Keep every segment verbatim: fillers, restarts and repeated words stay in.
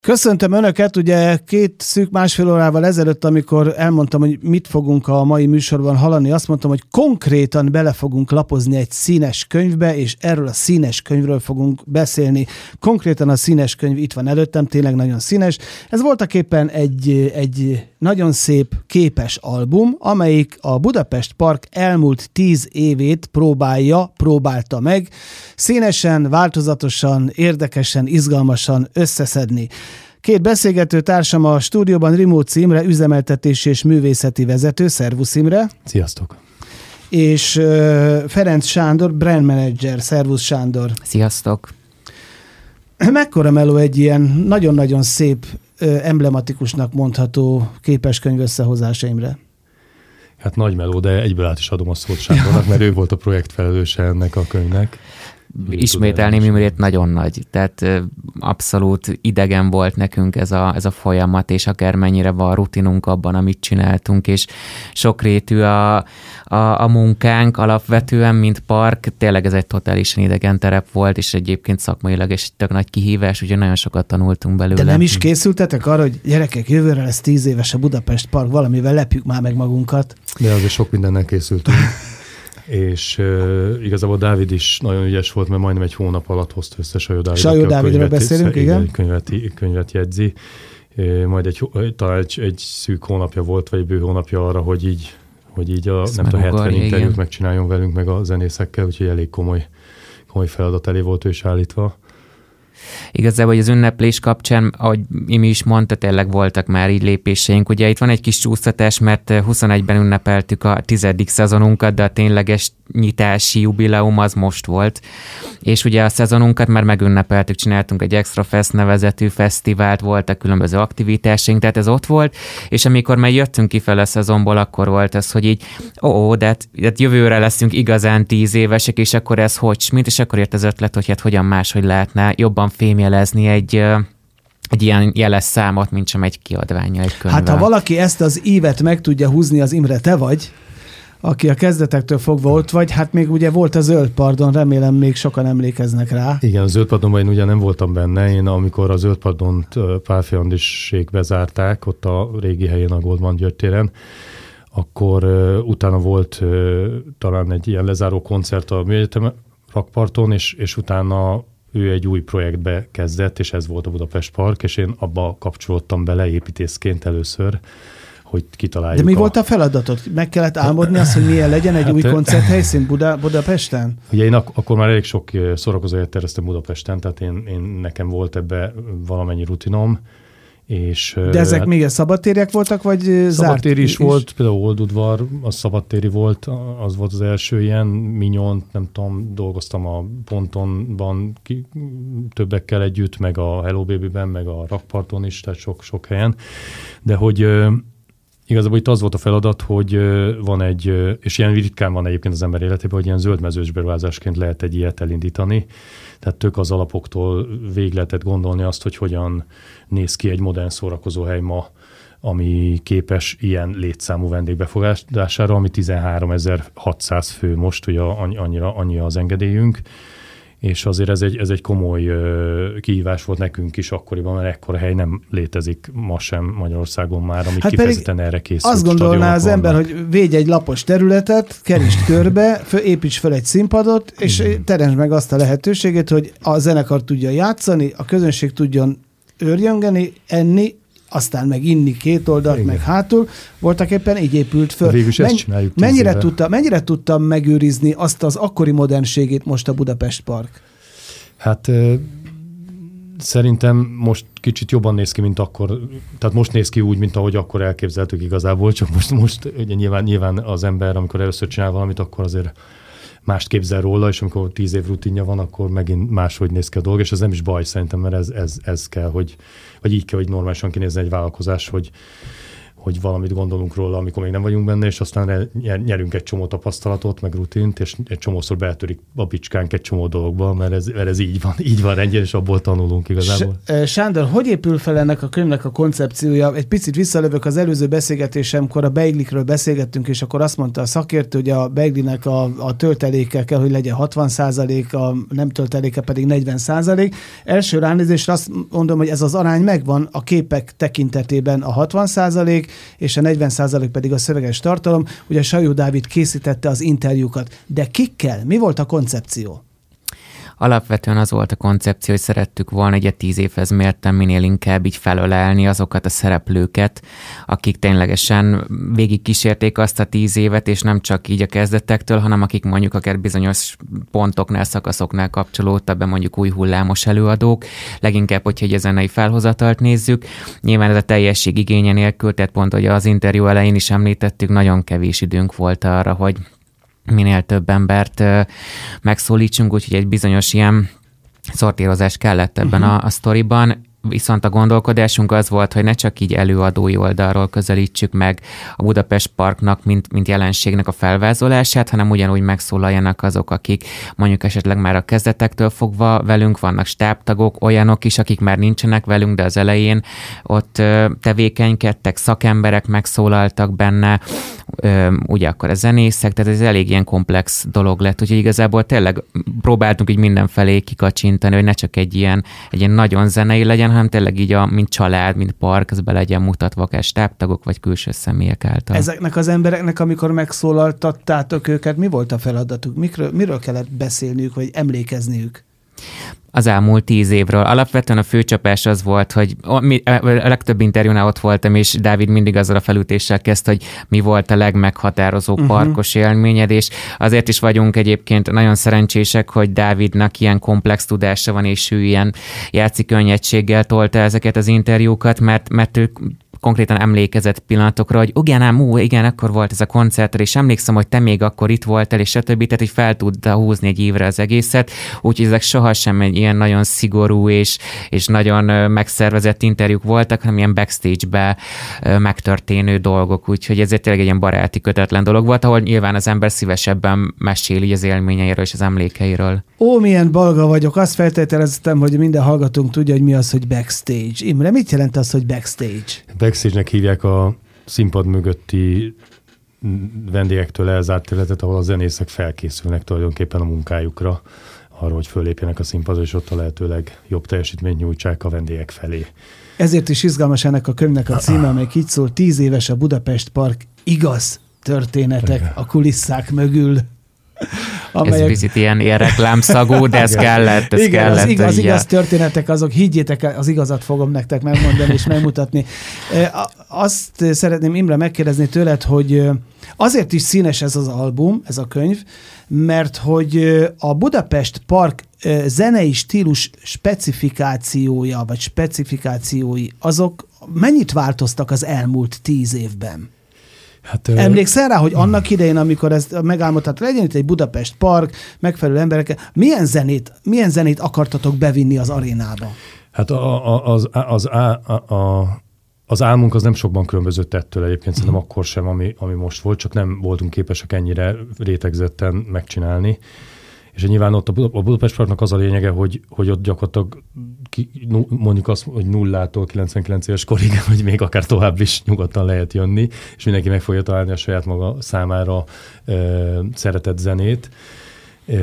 Köszöntöm Önöket, ugye két szűk másfél órával ezelőtt, amikor elmondtam, hogy mit fogunk a mai műsorban hallani, azt mondtam, hogy konkrétan bele fogunk lapozni egy színes könyvbe, és erről a színes könyvről fogunk beszélni. Konkrétan a színes könyv itt van előttem, tényleg nagyon színes. Ez voltaképpen egy, egy nagyon szép képes album, amelyik a Budapest Park elmúlt tíz évét próbálja, próbálta meg színesen, változatosan, érdekesen, izgalmasan összeszedni. Két beszélgető társam a stúdióban, Rimóci Imre, üzemeltetési és művészeti vezető. Szervusz Imre! Sziasztok! És uh, Ferenc Sándor, brand manager. Szervusz Sándor! Sziasztok! Mekkora meló egy ilyen nagyon-nagyon szép, uh, emblematikusnak mondható képeskönyv összehozása, Imre? Hát nagy meló, de egyből át is adom a szót Sándornak, mert ő volt a projektfelelőse ennek a könyvnek. Ismételném Imrét, nagyon nagy. Tehát abszolút idegen volt nekünk ez a, ez a folyamat, és akármennyire van rutinunk abban, amit csináltunk, és sokrétű a, a, a munkánk alapvetően, mint park. Tényleg ez egy totálisan idegen terep volt, és egyébként szakmailag és tök nagy kihívás, ugye nagyon sokat tanultunk belőle. De nem is készültetek arra, hogy gyerekek, jövőre lesz tíz éves a Budapest Park, valamivel lepjük már meg magunkat? De azért sok mindennel készültünk. És uh, igazából Dávid is nagyon ügyes volt, mert majdnem egy hónap alatt hozta össze Sajó Dávid. Sajó Dávidről beszélünk, igen. Egy könyvet, könyvet jegyzi. E, majd egy, talán egy, egy szűk hónapja volt, vagy egy bő hónapja arra, hogy így, hogy így a nem tudom, hetven interjút megcsináljon velünk, meg a zenészekkel, úgyhogy elég komoly, komoly feladat elé volt ő is állítva. Igazából, hogy az ünneplés kapcsán, ahogy Imi is mondta, tényleg voltak már így lépéseink. Ugye itt van egy kis csúsztatás, mert huszonegyben ünnepeltük a tizedik szezonunkat, de a tényleges nyitási jubileum az most volt. És ugye a szezonunkat már megünnepeltük, csináltunk egy Extra Fest nevezetű fesztivált, voltak különböző aktivitásaink, tehát ez ott volt, és amikor már jöttünk kifele a szezonból, akkor volt az, hogy így, ó, de hát, de hát jövőre leszünk igazán tíz évesek, és akkor ez hogy, mint, és akkor jött az ötlet, hogy hát hogyan máshogy lehetne jobban fémjelezni egy, egy ilyen jeles számot, mint sem egy kiadványa, egy könyvvel. Hát ha valaki ezt az ívet meg tudja húzni, az Imre te vagy, aki a kezdetektől fogva ott vagy, hát még ugye volt a Zöld Pardon, remélem még sokan emlékeznek rá. Igen, a Zöld Pardonban én ugye nem voltam benne, én amikor a Zöld Pardont Pál Fernandisék bezárták, ott a régi helyén, a Goldman György téren, akkor uh, utána volt uh, talán egy ilyen lezáró koncert a Műegyetem rakparton, és, és utána ő egy új projektbe kezdett, és ez volt a Budapest Park, és én abba kapcsolódtam bele építészként először, hogy kitaláljuk. De mi a... volt a feladatod? Meg kellett álmodni azt, hogy milyen legyen egy hát, új koncerthelyszín Buda, Budapesten? Ugye én ak- akkor már elég sok szórakozóért terveztem Budapesten, tehát én, én nekem volt ebbe valamennyi rutinom. És, de ezek hát, még szabadtériek voltak, vagy zárt? Szabadtéri is, is volt, például Oldudvar, az szabadtéri volt, az volt az első ilyen, Minyont, nem tudom, dolgoztam a Pontonban ki, többekkel együtt, meg a Hello Baby-ben, meg a Rakparton is, tehát sok, sok helyen. De hogy igazából itt az volt a feladat, hogy van egy, és ilyen ritkán van egyébként az ember életében, hogy ilyen zöldmezős beruházásként lehet egy ilyet elindítani. Tehát tök az alapoktól végig lehetett gondolni azt, hogy hogyan néz ki egy modern szórakozóhely ma, ami képes ilyen létszámú vendégbefogadására, ami tizenháromezer-hatszáz fő most, ugye annyira, annyi az engedélyünk. És azért ez egy, ez egy komoly uh, kihívás volt nekünk is akkoriban, mert ekkora hely nem létezik ma sem Magyarországon már, ami hát kifejezetten erre készült. Azt gondolná az ember, hogy védj egy lapos területet, kerítsd körbe, föl, építs fel egy színpadot, és igen, teremtsd meg azt a lehetőséget, hogy a zenekar tudjon játszani, a közönség tudjon őrjöngeni, enni, aztán meg inni két oldalt, igen, meg hátul. Voltak éppen így épült föl. Végülis ezt csináljuk. Mennyire tudta, mennyire tudtam megőrizni azt az akkori modernségét most a Budapest Park? Hát euh, szerintem most kicsit jobban néz ki, mint akkor. Tehát most néz ki úgy, mint ahogy akkor elképzeltük igazából, csak most, most ugye nyilván, nyilván az ember, amikor először csinál valamit, akkor azért mást képzel róla, és amikor tíz év rutinja van, akkor megint máshogy néz ki a dolog, és ez nem is baj szerintem, mert ez, ez, ez kell, hogy, vagy így kell, hogy normálisan kinézzen egy vállalkozás, hogy, hogy valamit gondolunk róla, amikor még nem vagyunk benne, és aztán nyerünk egy csomó tapasztalatot, meg rutint, és egy csomószor betörik a bicskánk egy csomó dologba, mert ez, mert ez így van, így van rendjén, és abból tanulunk igazából. Sándor, hogy épül fel ennek a könyvnek a koncepciója? Egy picit visszalövök az előző beszélgetésemkor, a beiglikről beszélgettünk, és akkor azt mondta a szakértő, hogy a beiglinek a, a tölteléke kell, hogy legyen hatvan százalék, a nem tölteléke pedig negyven százalék. Első ránézésre azt mondom, hogy ez az arány megvan a képek tekintetében a hatvan százalék, és a negyven százalék pedig a szöveges tartalom. Ugye Sajó Dávid készítette az interjúkat. De kikkel? Mi volt a koncepció? Alapvetően az volt a koncepció, hogy szerettük volna egy tíz évhez mérten minél inkább így felölelni azokat a szereplőket, akik ténylegesen végig kísérték azt a tíz évet, és nem csak így a kezdetektől, hanem akik mondjuk akár bizonyos pontoknál, szakaszoknál kapcsolódtak be, mondjuk új hullámos előadók, leginkább, hogyha egy zenei felhozatalt nézzük. Nyilván ez a teljesség igénye nélkül, tehát pont, hogy az interjú elején is említettük, nagyon kevés időnk volt arra, hogy minél több embert megszólítsunk, úgyhogy egy bizonyos ilyen szortírozás kellett ebben uh-huh. a, a sztoriban. Viszont a gondolkodásunk az volt, hogy ne csak így előadói oldalról közelítsük meg a Budapest Parknak, mint, mint jelenségnek a felvázolását, hanem ugyanúgy megszólaljanak azok, akik mondjuk esetleg már a kezdetektől fogva velünk vannak, stábtagok, olyanok is, akik már nincsenek velünk, de az elején ott tevékenykedtek, szakemberek megszólaltak benne, ugye akkor a zenészek, tehát ez elég ilyen komplex dolog lett, úgyhogy igazából tényleg próbáltunk így mindenfelé kikacsintani, hogy ne csak egy ilyen, egy ilyen nagyon zenei legyen, hanem tényleg így, a, mint család, mint park, az be legyen mutatva, akár stábtagok, vagy külső személyek által. Ezeknek az embereknek, amikor megszólaltattátok őket, mi volt a feladatuk? Mikről, miről kellett beszélniük, vagy emlékezniük? Az elmúlt tíz évről. Alapvetően a főcsapás az volt, hogy a legtöbb interjúnál ott voltam, és Dávid mindig azzal a felütéssel kezdte, hogy mi volt a legmeghatározóbb uh-huh. parkos élményed, és azért is vagyunk egyébként nagyon szerencsések, hogy Dávidnak ilyen komplex tudása van, és ő ilyen játszik könnyedséggel tolta ezeket az interjúkat, mert, mert ő konkrétan emlékezett pillanatokra, hogy igen, ám, ú, igen, akkor volt ez a koncert, és emlékszem, hogy te még akkor itt voltál, és stb. Tehát, hogy fel tudta húzni egy évre az egészet, úgyhogy ezek sohasem egy ilyen nagyon szigorú és, és nagyon megszervezett interjúk voltak, hanem ilyen backstage-be megtörténő dolgok, úgyhogy ezért tényleg egy ilyen baráti, kötetlen dolog volt, ahol nyilván az ember szívesebben meséli az élményeiről és az emlékeiről. Ó, milyen balga vagyok, azt feltételeztem, hogy minden hallgatónk tudja, hogy mi az, hogy backstage. Imre, mit jelent az, hogy backstage? Backstage-nek hívják a színpad mögötti vendégektől elzárt területet, ahol a zenészek felkészülnek tulajdonképpen a munkájukra, arra, hogy fölépjenek a színpadra, és ott a lehetőleg jobb teljesítményt nyújtsák a vendégek felé. Ezért is izgalmas ennek a könyvnek a címe, amely így szól, tíz éves a Budapest Park, igaz történetek a kulisszák mögül. Amelyek... Ez picit ilyen, ilyen reklámszagú, de ez kellett, ez igen, kellett. Az igaz, igaz történetek, azok, higgyétek, az igazat fogom nektek megmondani és megmutatni. Azt szeretném, Imre, megkérdezni tőled, hogy azért is színes ez az album, ez a könyv, mert hogy a Budapest Park zenei stílus specifikációja, vagy specifikációi, azok mennyit változtak az elmúlt tíz évben? Hát, emlékszel rá, hogy annak idején, amikor ezt megálmodhat, legyen itt egy Budapest Park, megfelelő emberek, milyen zenét, milyen zenét akartatok bevinni az arénába? Hát a, a, az, az, a, a, az álmunk az nem sokban különbözött ettől egyébként, szerintem uh-huh. akkor sem, ami, ami most volt, csak nem voltunk képesek ennyire rétegzetten megcsinálni. És nyilván ott a Budapest Parknak az a lényege, hogy, hogy ott gyakorlatilag ki, mondjuk azt, hogy nullától kilencvenkilenc éves korig, hogy még akár tovább is nyugodtan lehet jönni, és mindenki meg fogja találni a saját maga számára e, szeretett zenét. E,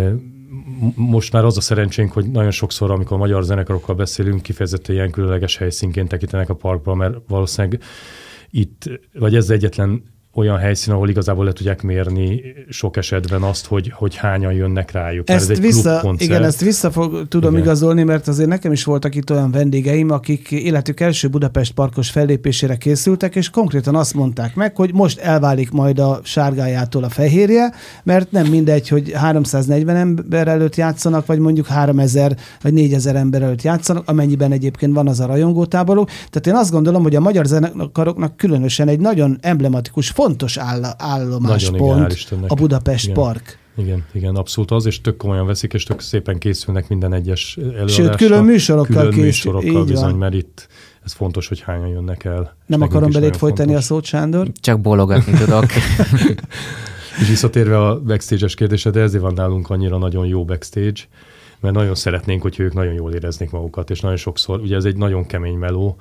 most már az a szerencsénk, hogy nagyon sokszor, amikor magyar zenekarokkal beszélünk, kifejezetten ilyen különleges helyszínként tekintenek a parkba, mert valószínűleg itt, vagy ez egyetlen olyan helyszín, ahol igazából le tudják mérni sok esetben azt, hogy, hogy hányan jönnek rájuk. Ezt ez egy vissza, igen, ezt vissza fog, tudom igen. igazolni, mert azért nekem is voltak itt olyan vendégeim, akik életük első Budapest Parkos fellépésére készültek, és konkrétan azt mondták meg, hogy most elválik majd a sárgájától a fehérje, mert nem mindegy, hogy háromszáznegyven ember előtt játszanak, vagy mondjuk háromezer vagy négyezer ember előtt játszanak, amennyiben egyébként van az a rajongótáboruk. Tehát én azt gondolom, hogy a magyar zenekaroknak különösen egy nagyon emblematikus, fontos áll- állomáspont a Budapest igen. Park. Igen, igen, abszolút az, és tök komolyan veszik, és tök szépen készülnek minden egyes előadásra. Sőt, külön műsorokkal külön készül. műsorokkal bizony, mert itt ez fontos, hogy hányan jönnek el. Nem akarom belét folytani fontos. A szót, Sándor. Csak bólogatni tudok. És visszatérve a backstage-es kérdésre, de ezért van nálunk annyira nagyon jó backstage, mert nagyon szeretnénk, hogy ők nagyon jól éreznék magukat, és nagyon sokszor, ugye ez egy nagyon kemény meló,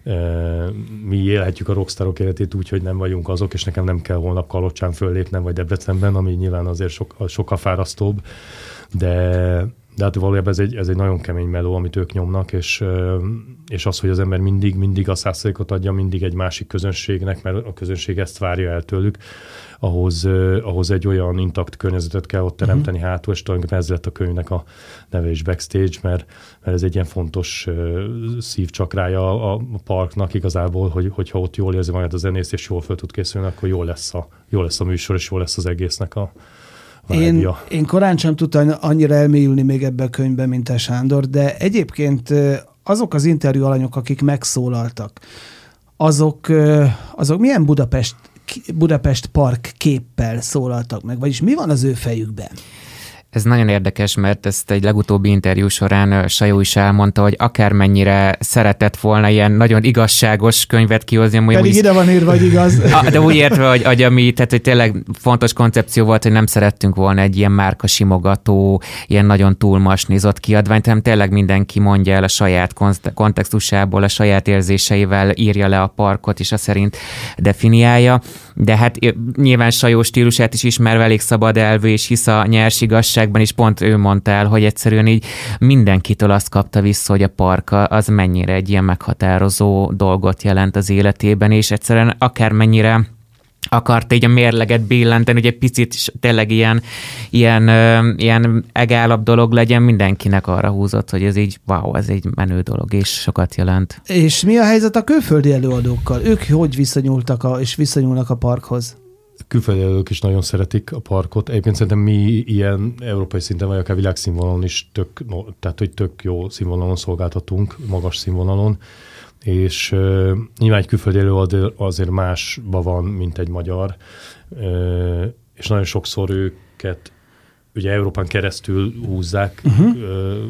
mi élhetjük a rockstarok életét úgy, hogy nem vagyunk azok, és nekem nem kell holnap Kalocsán föllépnem, vagy Debrecenben, ami nyilván azért sok, sokkal fárasztóbb, de, de hát valójában ez egy, ez egy nagyon kemény meló, amit ők nyomnak, és, és az, hogy az ember mindig, mindig a száz százalékot adja mindig egy másik közönségnek, mert a közönség ezt várja el tőlük, ahhoz, ahhoz egy olyan intakt környezetet kell ott teremteni uh-huh. hátul, és tulajdonképpen ez lett a könyvnek a neve is backstage, mert, mert ez egy ilyen fontos uh, szívcsakrája a, a parknak igazából, hogy, hogyha ott jól érzi magát a zenész, és jól fel tud készülni, akkor jól lesz a, jól lesz a műsor, és jól lesz az egésznek a Én, én korán sem tudtam annyira elmélyülni még ebbe a könyvbe, mint te, Sándor, de egyébként azok az interjú alanyok, akik megszólaltak, azok, azok milyen Budapest Budapest Park képpel szólaltak meg, vagyis mi van az ő fejükben? Ez nagyon érdekes, mert ezt egy legutóbbi interjú során Sajó is elmondta, hogy akármennyire szeretett volna ilyen nagyon igazságos könyvet kihozni. Pedig úgy, ide van írva, hogy igaz. De úgy értve, hogy, hogy ami, tehát hogy tényleg fontos koncepció volt, hogy nem szerettünk volna egy ilyen márka simogató, ilyen nagyon túlmasnizott kiadványt, hanem tényleg mindenki mondja el a saját kontextusából, a saját érzéseivel írja le a parkot, és azt szerint definiálja. De hát nyilván Sajó stílusát is ismerve elég szabad elvű, és hisz a nyers igazságban is, pont ő mondta el, hogy egyszerűen így mindenkitől azt kapta vissza, hogy a park az mennyire egy ilyen meghatározó dolgot jelent az életében, és egyszerűen akármennyire akart így a mérleget billenteni, hogy egy picit tényleg ilyen, ilyen, ilyen egálabb dolog legyen, mindenkinek arra húzott, hogy ez így, wow, ez egy menő dolog, és sokat jelent. És mi a helyzet a külföldi előadókkal? Ők hogy viszonyultak a, és viszonyulnak a parkhoz? Külföldi előadók is nagyon szeretik a parkot. Egyébként szerintem mi ilyen európai szinten, vagy akár világszínvonalon is tök, no, tehát hogy tök jó színvonalon szolgáltatunk, magas színvonalon, és uh, nyilván egy külföldi előadó azért másban van, mint egy magyar, uh, és nagyon sokszor őket ugye Európán keresztül húzzák, uh-huh. uh,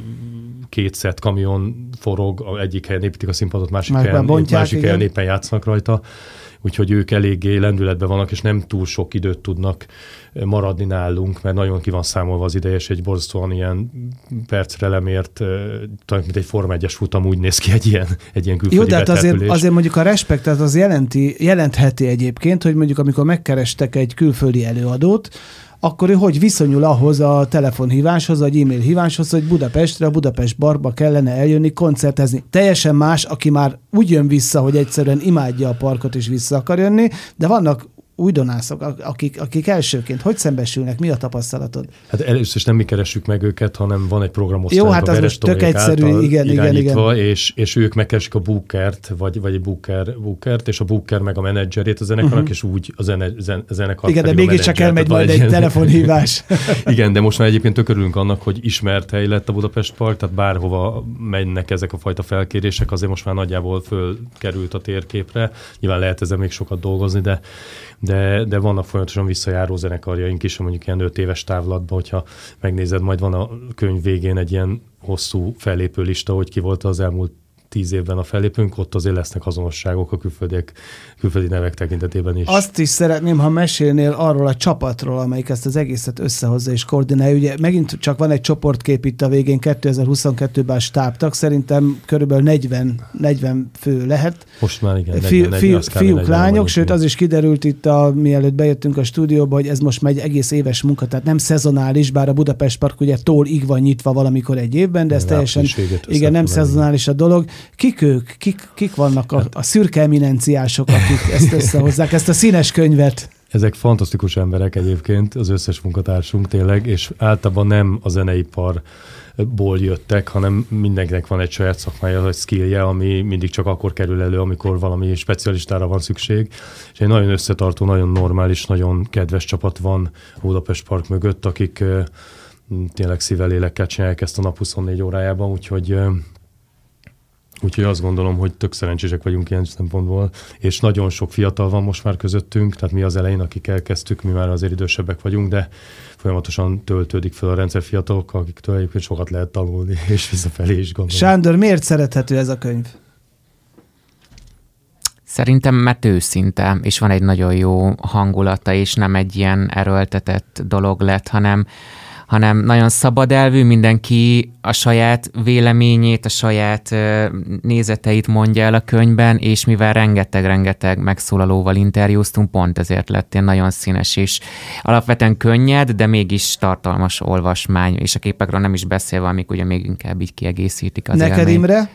két szett kamion forog, egyik helyen építik a színpadot, másik Már helyen, bontják, másik helyen éppen játszanak rajta, úgyhogy ők eléggé lendületben vannak, és nem túl sok időt tudnak maradni nálunk, mert nagyon ki van számolva az ideje, és egy borzasztóan ilyen percre lemért, talán mint egy Forma egyes futam úgy néz ki egy ilyen, egy ilyen külföldi Jó, de hát azért, azért mondjuk a respektet az jelenti, jelentheti egyébként, hogy mondjuk amikor megkerestek egy külföldi előadót, akkor ő hogy viszonyul ahhoz a telefonhíváshoz, vagy e-mail híváshoz, hogy Budapestre, a Budapest Barba kellene eljönni, koncertezni. Teljesen más, aki már úgy jön vissza, hogy egyszerűen imádja a parkot és vissza akar jönni, de vannak újdonászok, akik, akik elsőként hogy szembesülnek, mi a tapasztalatod? Hát először is nem mi keressük meg őket, hanem van egy programosztály. Jó, hát az most tök egyszerű, igen, igen, igen. És, és ők megkeresik a bookert, vagy, vagy egy booker, bookert, és a booker meg a menedzserét a zenekarnak, uh-huh. és úgy a zene, zen, zenekar. Igen, de mégiscsak elmegy majd egy, egy telefonhívás. Igen, de most már egyébként tök örülünk annak, hogy ismert hely lett a Budapest Park, tehát bárhova mennek ezek a fajta felkérések, azért most már nagyjából fölkerült a térképre. Nyilván lehet ezen még sokat dolgozni, de De, de vannak folyamatosan visszajáró zenekarjaink is, mondjuk ilyen öt éves távlatban, hogyha megnézed, majd van a könyv végén egy ilyen hosszú fellépő lista, hogy ki volt az elmúlt tíz évben a fellépőnk, ott azért lesznek azonosságok a külföldiek, külföldi nevek tekintetében is. Azt is szeretném, ha mesélnél arról a csapatról, amelyik ezt az egészet összehozza és koordinálja. Ugye megint csak van egy csoportkép itt a végén, kétezer-huszonkettőben a stábtag, szerintem körülbelül negyven, negyven fő lehet. Most már igen. Fi, negyven, fi, fiúk, lányok, sőt az is kiderült itt, a, mielőtt bejöttünk a stúdióba, hogy ez most már egy egész éves munka, tehát nem szezonális, bár a Budapest Park ugye tólig van nyitva valamikor egy évben, de ez teljesen, igen, nem szezonális a dolog. Kik ők? Kik, kik vannak a, hát, a szürke eminenciások, akik ezt összehozzák, ezt a színes könyvet? Ezek fantasztikus emberek egyébként, az összes munkatársunk tényleg, és általában nem a zeneiparból jöttek, hanem mindenkinek van egy saját szakmája, vagy skillje, ami mindig csak akkor kerül elő, amikor valami specialistára van szükség. És egy nagyon összetartó, nagyon normális, nagyon kedves csapat van a Budapest Park mögött, akik tényleg szívvel, lélekkel csinálják ezt a nap huszonnégy órájában, úgyhogy Úgyhogy azt gondolom, hogy tök szerencsések vagyunk ilyen szempontból, és nagyon sok fiatal van most már közöttünk, tehát mi az elején, akik elkezdtük, mi már azért idősebbek vagyunk, de folyamatosan töltődik fel a rendszer fiatalokkal, akiktől egyébként sokat lehet tanulni, és visszafelé is gondolom. Sándor, miért szerethető ez a könyv? Szerintem mert őszinte, és van egy nagyon jó hangulata, és nem egy ilyen erőltetett dolog lett, hanem, hanem nagyon szabad elvű, mindenki a saját véleményét, a saját nézeteit mondja el a könyvben, és mivel rengeteg-rengeteg megszólalóval interjúztunk, pont ezért lett ilyen nagyon színes, és alapvetően könnyed, de mégis tartalmas olvasmány, és a képekről nem is beszélve, amik ugye még inkább így kiegészítik az Neked, élményt. Imre?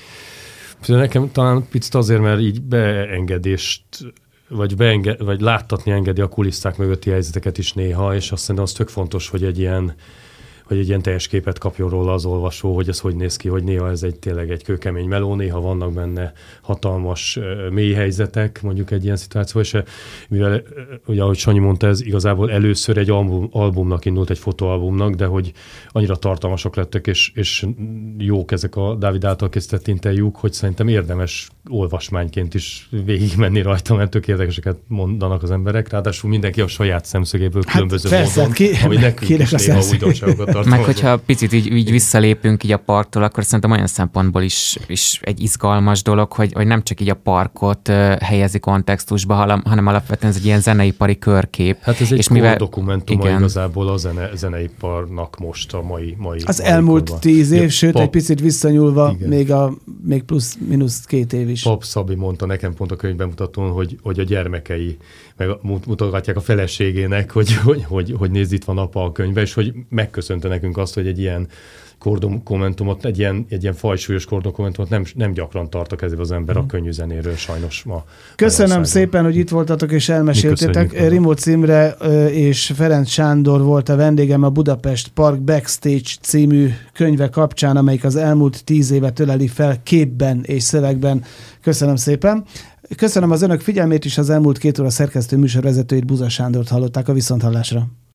Nekem talán picit azért, mert így beengedést, vagy, beenge, vagy láttatni engedi a kulisszák mögötti helyzeteket is néha, és azt szerintem az tök fontos, hogy egy ilyen, hogy egy ilyen teljes képet kapjon róla az olvasó, hogy ez hogy néz ki, hogy néha ez egy tényleg egy kőkemény meló, néha vannak benne hatalmas mély helyzetek, mondjuk egy ilyen szituáció, és mivel, ugye ahogy Sanyi mondta, ez igazából először egy album, albumnak indult, egy fotóalbumnak, de hogy annyira tartalmasak lettek, és, és jók ezek a Dávid által készített interjúk, hogy szerintem érdemes olvasmányként is végigmenni rajta, mert tök érdekeseket mondanak az emberek, ráadásul mindenki a saját szemszögéből hát különböző persze, módon, ki, ami nekünk is néha újdonságokat tartalmaz. Meg hogyha picit így, így visszalépünk így a parktól, akkor szerintem olyan szempontból is, is egy izgalmas dolog, hogy, hogy nem csak így a parkot uh, helyezi kontextusba, hanem, hanem alapvetően ez egy ilyen zeneipari körkép. Hát ez egy és mivel, dokumentuma igen. igazából a zene, zeneiparnak most a mai mai Az mai elmúlt korban. tíz év, Ja, sőt Pap, egy picit visszanyúlva, igen. még, a, még plusz-minusz két év is. Pap Szabi mondta nekem pont a könyvbemutatón, hogy, hogy a gyermekei meg mutogatják a feleségének, hogy, hogy, hogy, hogy nézd, itt van apa a könyve, és hogy megköszönte nekünk azt, hogy egy ilyen kordokumentumot, egy ilyen, egy ilyen fajsúlyos kordokumentumot nem, nem gyakran tart a kezébe az ember a könnyű zenéről sajnos ma. Köszönöm szépen, hogy itt voltatok és elmeséltétek. Rimóc Imre és Ferenc Sándor volt a vendégem a Budapest Park Backstage című könyve kapcsán, amelyik az elmúlt tíz évet öleli fel képben és szövegben. Köszönöm szépen. Köszönöm az önök figyelmét is, az elmúlt két óra szerkesztő műsorvezetőit, Buza Sándort hallották, a viszonthallásra.